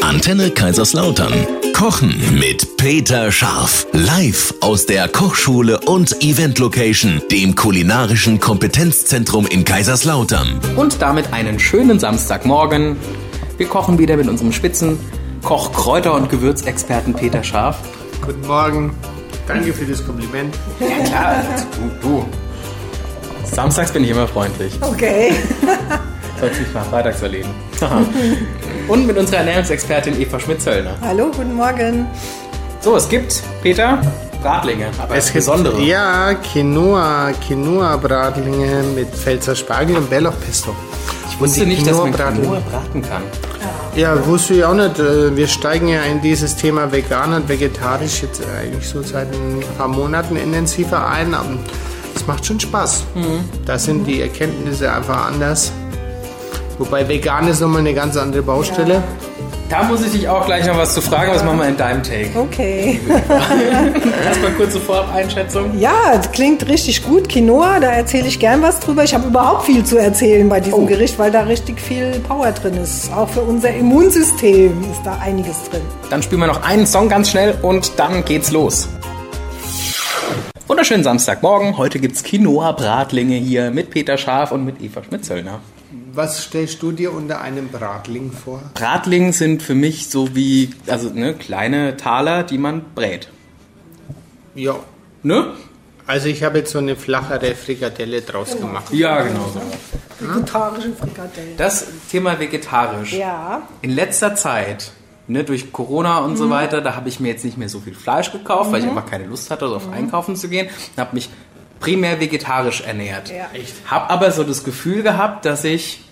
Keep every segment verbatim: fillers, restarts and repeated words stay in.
Antenne Kaiserslautern. Kochen mit Peter Scharf. Live aus der Kochschule und Event Location, dem kulinarischen Kompetenzzentrum in Kaiserslautern. Und damit einen schönen Samstagmorgen. Wir kochen wieder mit unserem Spitzen Koch, Kräuter- und Gewürzexperten Peter Scharf. Guten Morgen. Danke für das Kompliment. Ja klar, du, du. Samstags bin ich immer freundlich. Okay. Soll es nicht mal freitags erleben. Und mit unserer Ernährungsexpertin Eva Schmidt-Zöllner. Hallo, guten Morgen. So, es gibt, Peter, Bratlinge, aber Es es gibt, besondere. ja, Quinoa, Quinoa-Bratlinge mit Pfälzer Spargel und Bärlauchpesto. Ich wusste nicht, dass man Quinoa braten kann. Ja, wusste ich auch nicht. Wir steigen ja in dieses Thema vegan und vegetarisch jetzt eigentlich so seit ein paar Monaten intensiver ein. Aber es macht schon Spaß. Mhm. Da sind die Erkenntnisse einfach anders. Wobei vegan ist nochmal eine ganz andere Baustelle. Ja. Da muss ich dich auch gleich noch was zu fragen. Was machen wir in deinem Take? Okay. Erstmal kurze Vorab-Einschätzung. Ja, das klingt richtig gut. Quinoa, da erzähle ich gern was drüber. Ich habe überhaupt viel zu erzählen bei diesem Oh. Gericht, weil da richtig viel Power drin ist. Auch für unser Immunsystem ist da einiges drin. Dann spielen wir noch einen Song ganz schnell und dann geht's los. Wunderschönen Samstagmorgen. Heute gibt's Quinoa-Bratlinge hier mit Peter Scharf und mit Eva Schmidt-Zöllner. Was stellst du dir unter einem Bratling vor? Bratling sind für mich so wie, also ne, kleine Taler, die man brät. Ja. Ne? Also ich habe jetzt so eine flachere Frikadelle draus gemacht. Ja, genau so. Vegetarische Frikadellen. Das Thema vegetarisch. Ja. In letzter Zeit, ne, durch Corona und so weiter, da habe ich mir jetzt nicht mehr so viel Fleisch gekauft, weil ich einfach keine Lust hatte, so auf Einkaufen zu gehen. Habe mich primär vegetarisch ernährt. Ja. Echt? Hab aber so das Gefühl gehabt, dass ich,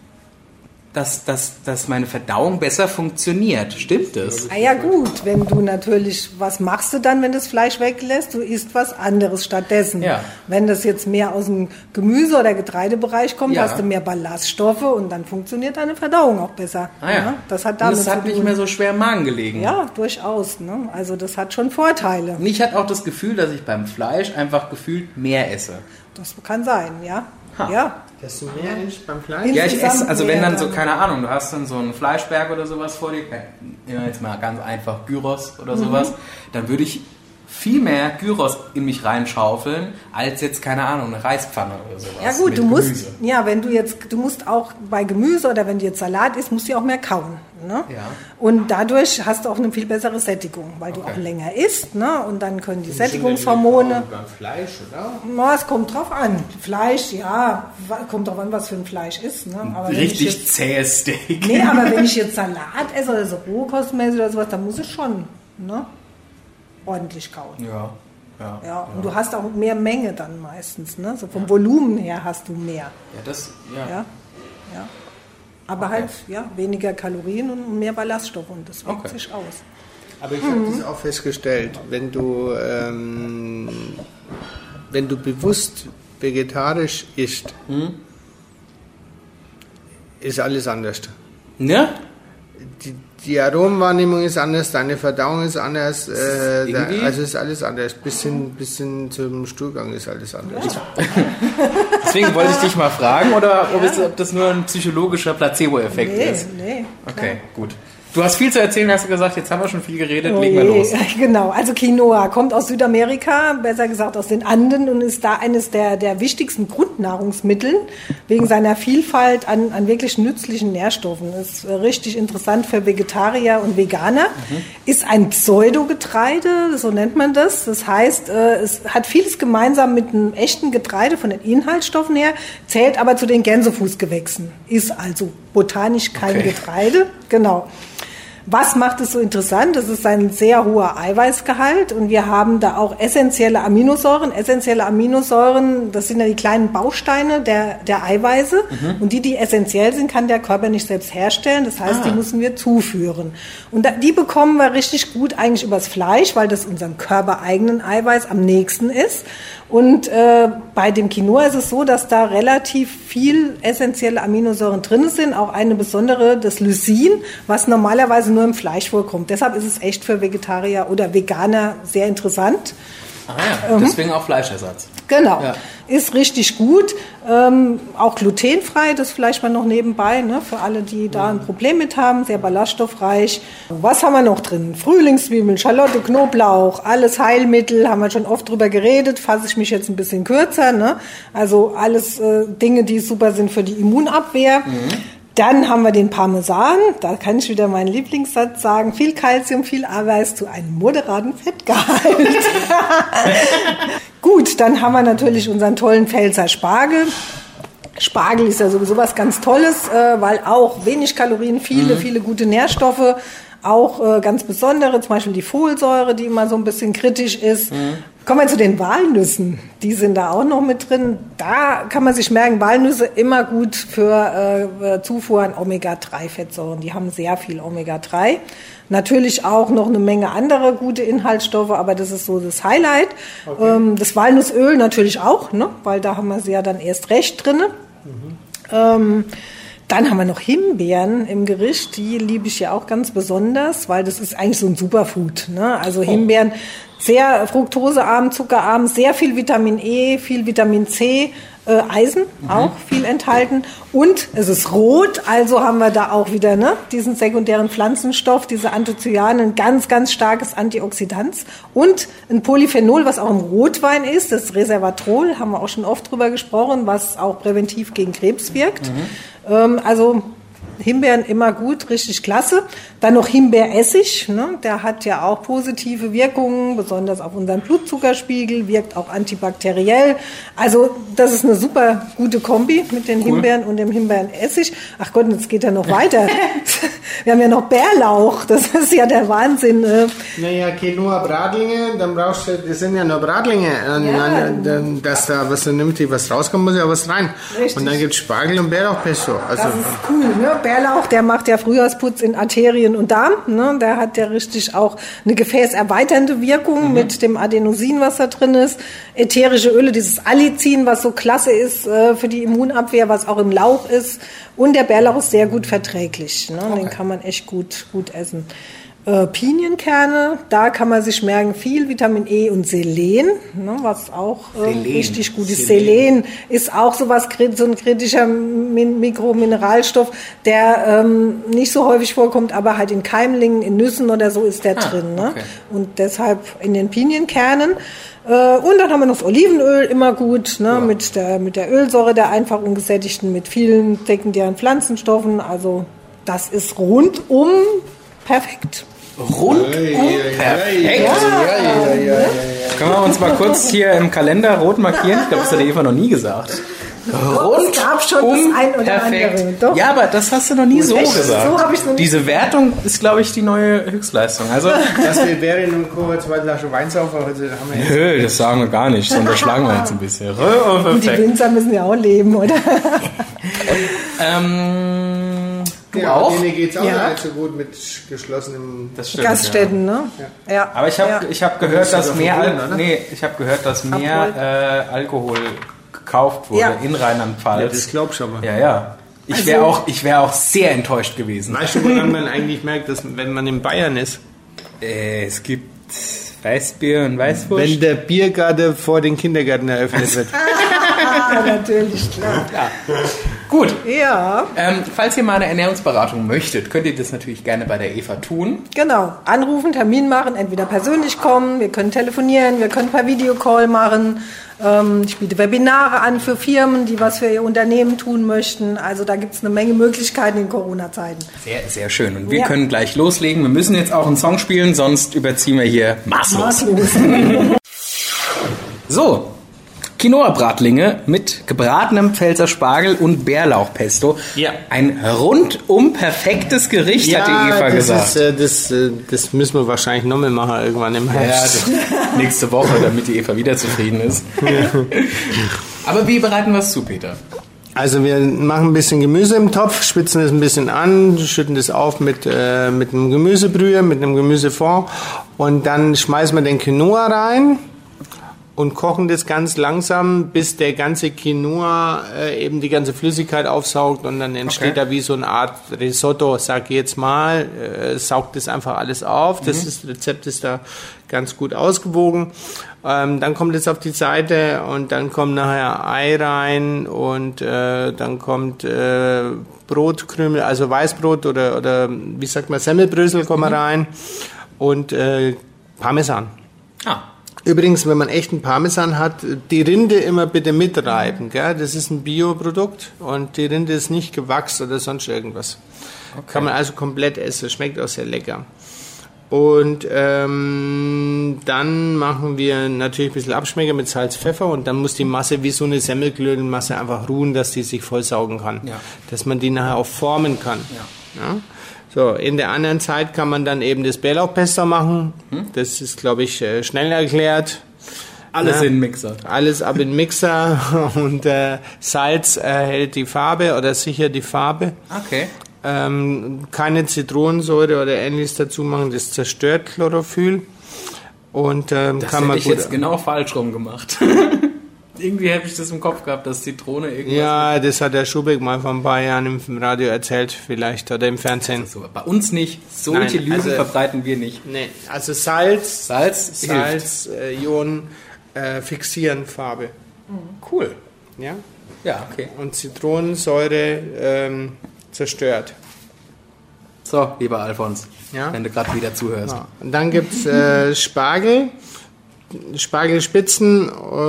dass, dass, dass meine Verdauung besser funktioniert. Stimmt das? Ah ja gut, wenn du natürlich, was machst du dann, wenn das Fleisch weglässt? Du isst was anderes stattdessen. Ja. Wenn das jetzt mehr aus dem Gemüse- oder Getreidebereich kommt, Ja. hast du mehr Ballaststoffe und dann funktioniert deine Verdauung auch besser. Ah ja. Das hat Und damit es hat zu nicht tun. mehr so schwer im Magen gelegen. Ja, durchaus. Ne? Also das hat schon Vorteile. Und ich hatte auch das Gefühl, dass ich beim Fleisch einfach gefühlt mehr esse. Das kann sein, ja. Ha. Ja. Dass du mehr isst beim Fleisch? Ja, ich Insgesamt esse, also wenn mehr dann so, dann. keine Ahnung, du hast dann so einen Fleischberg oder sowas vor dir, ja, jetzt mal ganz einfach Gyros oder sowas, dann würde ich viel mehr Gyros in mich reinschaufeln, als jetzt, keine Ahnung, eine Reispfanne oder sowas. Ja gut, mit du musst, Gemüse. ja, wenn du jetzt, du musst auch bei Gemüse oder wenn du jetzt Salat isst, musst du auch mehr kauen. Ne? Ja. Und dadurch hast du auch eine viel bessere Sättigung, weil du Okay. auch länger isst, ne? Und dann können die Sättigungshormone. Beim Fleisch, oder? Na, es kommt drauf an. Fleisch, ja, wa- kommt drauf an, was für ein Fleisch ist. Ne? Aber wenn ich Richtig jetzt, zähes Steak. nee, aber wenn ich jetzt Salat esse oder so rohkostmäßig oder sowas, dann muss ich schon ne? ordentlich kauen. Ja, ja. Ja, und du hast auch mehr Menge dann meistens. Ne? So vom Volumen her hast du mehr. Ja, das, ja. Ja, ja. Aber Okay. halt ja, weniger Kalorien und mehr Ballaststoffe und das wirkt Okay. sich aus. Aber ich habe das auch festgestellt, wenn du, ähm, wenn du bewusst vegetarisch isst, ist alles anders. Ne? Die, die Aromenwahrnehmung ist anders, deine Verdauung ist anders, äh, da, irgendwie- also ist alles anders. Bis hin, bis hin zum Stuhlgang ist alles anders. Deswegen wollte ich dich mal fragen, oder ob, es, ob das nur ein psychologischer Placebo-Effekt Nee, ist. nee. Okay, gut. Du hast viel zu erzählen, hast du gesagt, jetzt haben wir schon viel geredet, legen wir Oh je. los. Genau, also Quinoa kommt aus Südamerika, besser gesagt aus den Anden und ist da eines der, der wichtigsten Grundnahrungsmittel wegen seiner Vielfalt an, an wirklich nützlichen Nährstoffen. Ist richtig interessant für Vegetarier und Veganer. Mhm. Ist ein Pseudogetreide, so nennt man das. Das heißt, äh, es hat vieles gemeinsam mit einem echten Getreide von den Inhaltsstoffen her, zählt aber zu den Gänsefußgewächsen. Ist also botanisch kein Okay. Getreide. Genau. Was macht es so interessant? Das ist ein sehr hoher Eiweißgehalt und wir haben da auch essentielle Aminosäuren. Essentielle Aminosäuren, das sind ja die kleinen Bausteine der, der Eiweiße und die, die essentiell sind, kann der Körper nicht selbst herstellen. Das heißt, Ah. die müssen wir zuführen. Und da, die bekommen wir richtig gut eigentlich übers Fleisch, weil das unserem körpereigenen Eiweiß am nächsten ist. Und äh, bei dem Quinoa ist es so, dass da relativ viel essentielle Aminosäuren drin sind, auch eine besondere, das Lysin, was normalerweise nur im Fleisch vorkommt. Deshalb ist es echt für Vegetarier oder Veganer sehr interessant. Ah ja, deswegen auch Fleischersatz. Genau, Ja. ist richtig gut. Ähm, auch glutenfrei, das vielleicht mal noch nebenbei, ne, für alle, die da ein Problem mit haben. Sehr ballaststoffreich. Was haben wir noch drin? Frühlingszwiebeln, Schalotte, Knoblauch, alles Heilmittel, haben wir schon oft drüber geredet. Fasse ich mich jetzt ein bisschen kürzer. Ne? Also alles äh, Dinge, die super sind für die Immunabwehr. Mhm. Dann haben wir den Parmesan, da kann ich wieder meinen Lieblingssatz sagen, viel Kalzium, viel Eiweiß zu einem moderaten Fettgehalt. Gut, dann haben wir natürlich unseren tollen Pfälzer Spargel. Spargel ist ja sowieso was ganz Tolles, äh, weil auch wenig Kalorien, viele, mhm. viele gute Nährstoffe, auch äh, ganz besondere, zum Beispiel die Folsäure, die immer so ein bisschen kritisch ist. Mhm. Kommen wir zu den Walnüssen. Die sind da auch noch mit drin. Da kann man sich merken, Walnüsse immer gut für äh, Zufuhr an Omega drei Fettsäuren. Die haben sehr viel Omega drei. Natürlich auch noch eine Menge andere gute Inhaltsstoffe, aber das ist so das Highlight. Okay. Ähm, das Walnussöl natürlich auch, ne? Weil da haben wir sie ja dann erst recht drin. Mhm. Ähm, Dann haben wir noch Himbeeren im Gericht, die liebe ich ja auch ganz besonders, weil das ist eigentlich so ein Superfood. Ne? Also Himbeeren, sehr fruktosearm, zuckerarm, sehr viel Vitamin E, viel Vitamin C, äh, Eisen mhm. auch viel enthalten. Und es ist rot, also haben wir da auch wieder ne, diesen sekundären Pflanzenstoff, diese Anthocyanen, ein ganz, ganz starkes Antioxidant. Und ein Polyphenol, was auch im Rotwein ist, das Resveratrol, haben wir auch schon oft drüber gesprochen, was auch präventiv gegen Krebs wirkt. Mhm. Ähm, also Himbeeren immer gut, richtig klasse. Dann noch Himbeeressig, ne? Der hat ja auch positive Wirkungen, besonders auf unseren Blutzuckerspiegel, wirkt auch antibakteriell. Also das ist eine super gute Kombi mit den cool. Himbeeren und dem Himbeerenessig. Ach Gott, jetzt geht er noch weiter. Wir haben ja noch Bärlauch, das ist ja der Wahnsinn. Naja, Quinoa, Bratlinge, dann brauchst du, das sind ja nur Bratlinge. Ja. Dann, dass da was nimmt, die was rauskommt, muss ja was rein. Richtig. Und dann gibt es Spargel und Bärlauchpesto. Also, das ist cool, ne? Bärlauch, der macht ja Frühjahrsputz in Arterien und Darm. Ne? Der hat ja richtig auch eine gefäßerweiternde Wirkung mhm. mit dem Adenosin, was da drin ist. Ätherische Öle, dieses Allicin, was so klasse ist äh, für die Immunabwehr, was auch im Lauch ist. Und der Bärlauch ist sehr gut verträglich. Ne? Okay. Den kann man echt gut, gut essen. Äh, Pinienkerne, da kann man sich merken, viel Vitamin E und Selen, ne, was auch äh, richtig gut ist. Selen. Selen ist auch so, was, so ein kritischer Min- Mikromineralstoff, der ähm, nicht so häufig vorkommt, aber halt in Keimlingen, in Nüssen oder so ist der ah, drin. Ne? Okay. Und deshalb in den Pinienkernen. Äh, und dann haben wir noch das Olivenöl, immer gut, ne, ja. mit, der, mit der Ölsäure der einfach ungesättigten, mit vielen sekundären Pflanzenstoffen. Also das ist rundum perfekt. Rundum perfekt. Ja. Ja, ja, ja, ja. Können wir uns mal kurz hier im Kalender rot markieren? Ich glaube, das hat die Eva noch nie gesagt. Rundum es gab schon das ein oder perfekt. Andere. Doch. Ja, aber das hast du noch nie so Echt? gesagt. So hab ich's noch nie Diese Wertung ist, glaube ich, die neue Höchstleistung. Also, dass wir Berien und Co. zwei Flaschen Wein saufen, also haben wir jetzt. Nö, das sagen wir gar nicht. Das unterschlagen wir jetzt ein bisschen. Und die Winzer müssen ja auch leben, oder? ähm... Du ja, auch? Denen geht es auch ja. nicht so gut mit geschlossenen Gaststätten, ja. ne? Ja. ja. Aber ich habe ja. ich hab gehört, dass mehr Al- nee, ich habe gehört, dass mehr äh, Alkohol gekauft wurde ja. in Rheinland-Pfalz. Ja, das glaubst du aber. Ja, ja. Ich wäre auch, ich wär auch sehr enttäuscht gewesen. Weißt du, woran man eigentlich merkt, dass wenn man in Bayern ist? Äh, es gibt Weißbier und Weißwurst. Wenn der Biergarten vor den Kindergärten eröffnet wird. Ah, natürlich, klar. Ja. Gut. Ja. Ähm, falls ihr mal eine Ernährungsberatung möchtet, könnt ihr das natürlich gerne bei der Eva tun. Genau. Anrufen, Termin machen, entweder persönlich kommen, wir können telefonieren, wir können per Videocall machen. Ähm, ich biete Webinare an für Firmen, die was für ihr Unternehmen tun möchten. Also da gibt es eine Menge Möglichkeiten in Corona-Zeiten. Sehr, sehr schön. Und wir ja. können gleich loslegen. Wir müssen jetzt auch einen Song spielen, sonst überziehen wir hier maßlos. Maßlos. So. Quinoa-Bratlinge mit gebratenem Pfälzer Spargel und Bärlauchpesto. Ja. Ein rundum perfektes Gericht, ja, hat die Eva das gesagt. Ist, äh, das, äh, das müssen wir wahrscheinlich nochmal machen irgendwann im Herbst. Ja, das, nächste Woche, damit die Eva wieder zufrieden ist. Aber wie bereiten wir es zu, Peter? Also wir machen ein bisschen Gemüse im Topf, spitzen es ein bisschen an, schütten das auf mit, äh, mit einem Gemüsebrühe, mit einem Gemüsefond und dann schmeißen wir den Quinoa rein. und kochen das ganz langsam, bis der ganze Quinoa äh, eben die ganze Flüssigkeit aufsaugt und dann entsteht okay. da wie so eine Art Risotto, sag ich jetzt mal, äh, saugt das einfach alles auf. Das mhm. ist, Rezept ist da ganz gut ausgewogen. Ähm, dann kommt es auf die Seite und dann kommt nachher Ei rein und äh, dann kommt äh, Brotkrümel, also Weißbrot oder, oder wie sagt man, Semmelbrösel kommen mhm. rein und äh, Parmesan. Ah. Übrigens, wenn man echten Parmesan hat, die Rinde immer bitte mitreiben. Gell? Das ist ein Bioprodukt und die Rinde ist nicht gewachsen oder sonst irgendwas. Okay. Kann man also komplett essen, schmeckt auch sehr lecker. Und ähm, dann machen wir natürlich ein bisschen Abschmecker mit Salz, Pfeffer und dann muss die Masse wie so eine Semmelklötenmasse einfach ruhen, dass die sich vollsaugen kann. Ja. Dass man die nachher auch formen kann. Ja. Ja? So, in der anderen Zeit kann man dann eben das Bärlauchpesto machen. Hm? Das ist, glaube ich, schnell erklärt. Alles ja, in den Mixer. Alles ab in den Mixer und äh, Salz erhält die Farbe oder sichert die Farbe. Okay. Ähm, keine Zitronensäure oder ähnliches dazu machen, das zerstört Chlorophyll. Und ähm, das kann man ich gut jetzt genau falsch rum gemacht. Irgendwie habe ich das im Kopf gehabt, dass Zitrone irgendwas... Ja, das hat der Schubeck mal vor ein paar Jahren im Radio erzählt, vielleicht, oder im Fernsehen. Also so, bei uns nicht. Solche Nein, Lügen also, verbreiten wir nicht. Nee, also Salz, Salz, Salz äh, Ionen äh, fixieren Farbe. Cool. Ja? Ja, okay. Und Zitronensäure ähm, zerstört. So, lieber Alfons, ja? wenn du gerade wieder zuhörst. Ja. Und dann gibt es äh, Spargel. Spargelspitzen,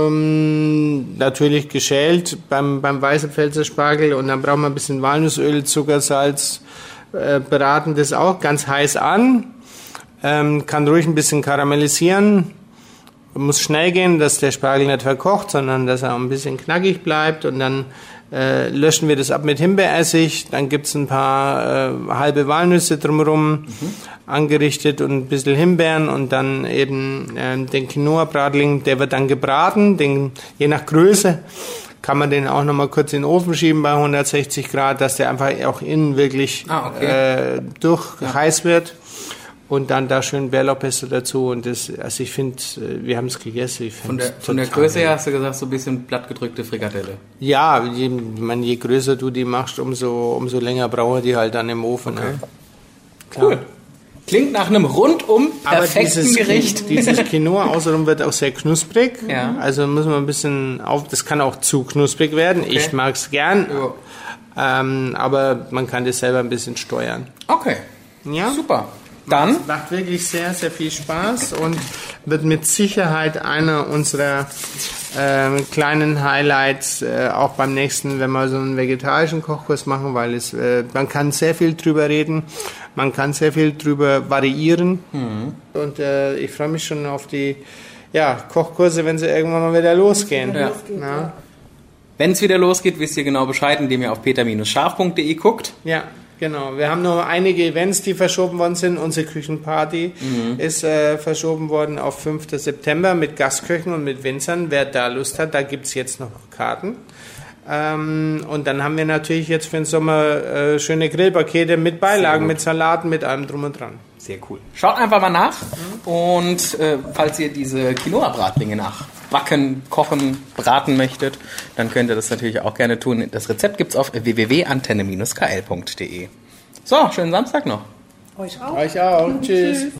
ähm, natürlich geschält beim, beim Weißenpfälzer Spargel und dann braucht man ein bisschen Walnussöl, Zucker, Salz, äh, braten das auch ganz heiß an, ähm, kann ruhig ein bisschen karamellisieren, muss schnell gehen, dass der Spargel nicht verkocht, sondern dass er ein bisschen knackig bleibt und dann äh, löschen wir das ab mit Himbeeressig, dann gibt es ein paar äh, halbe Walnüsse drumherum, mhm. angerichtet und ein bisschen Himbeeren und dann eben äh, den Quinoa-Bratling, der wird dann gebraten, den, je nach Größe kann man den auch nochmal kurz in den Ofen schieben bei hundertsechzig Grad, dass der einfach auch innen wirklich ah, okay. äh, durch ja. heiß wird. Und dann da schön Bärlauchpesto dazu und das, also ich finde, wir haben es gegessen. Ich von der, von der Größe her hast du gesagt, so ein bisschen plattgedrückte Frikadelle. Ja, je, man, je größer du die machst, umso, umso länger brauchen die halt dann im Ofen. Okay. Ne? Cool. Klingt nach einem rundum perfekten dieses, Gericht. Dieses Quinoa außerdem wird auch sehr knusprig. Ja. Also muss man ein bisschen auf, das kann auch zu knusprig werden. Okay. Ich mag es gern. Ähm, aber man kann das selber ein bisschen steuern. Okay. Ja. Super. Dann macht, macht wirklich sehr, sehr viel Spaß und wird mit Sicherheit einer unserer äh, kleinen Highlights äh, auch beim nächsten, wenn wir so einen vegetarischen Kochkurs machen, weil es äh, man kann sehr viel drüber reden, man kann sehr viel drüber variieren mhm. und äh, ich freue mich schon auf die ja, Kochkurse, wenn sie irgendwann mal wieder losgehen. Ja. Ja. Wenn es wieder losgeht, wisst ihr genau Bescheid, indem ihr auf peter scharf punkt de guckt. Ja. Genau, wir haben noch einige Events, die verschoben worden sind. Unsere Küchenparty mhm. ist äh, verschoben worden auf fünften September mit Gastköchen und mit Winzern. Wer da Lust hat, da gibt es jetzt noch Karten. Ähm, und dann haben wir natürlich jetzt für den Sommer äh, schöne Grillpakete mit Beilagen, mit Salaten, mit allem drum und dran. Sehr cool. Schaut einfach mal nach mhm. und äh, falls ihr diese Quinoa-Bratlinge nachbacken, kochen, braten möchtet, dann könnt ihr das natürlich auch gerne tun. Das Rezept gibt's auf w w w punkt antenne Bindestrich k l punkt de. So, schönen Samstag noch. Euch auch. Euch auch. Tschüss.